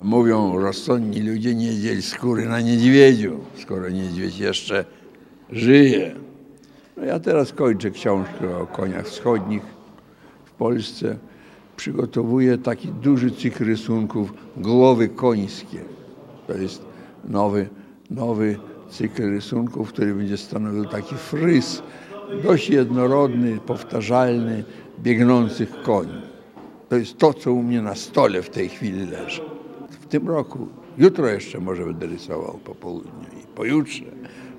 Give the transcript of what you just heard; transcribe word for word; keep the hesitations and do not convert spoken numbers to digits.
Mówią rozsądni ludzie, nie dziel skóry na niedźwiedziu, skoro niedźwiedź jeszcze żyje. No ja teraz kończę książkę o koniach wschodnich w Polsce. Przygotowuję taki duży cykl rysunków Głowy końskie. To jest nowy, nowy cykl rysunków, który będzie stanowił taki fryz dość jednorodny, powtarzalny, biegnących koni. To jest to, co u mnie na stole w tej chwili leży. W tym roku, jutro jeszcze może będę rysował po południu i pojutrze,